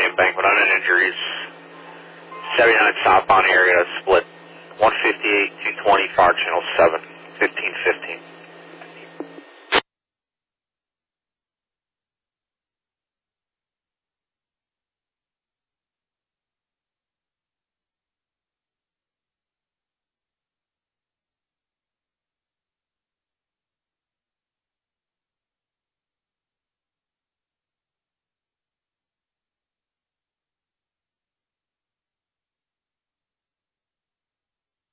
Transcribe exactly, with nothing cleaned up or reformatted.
embankment, unknown injuries. seventy-nine southbound area split one fifty-eight, two twenty, fire channel seven, fifteen fifteen.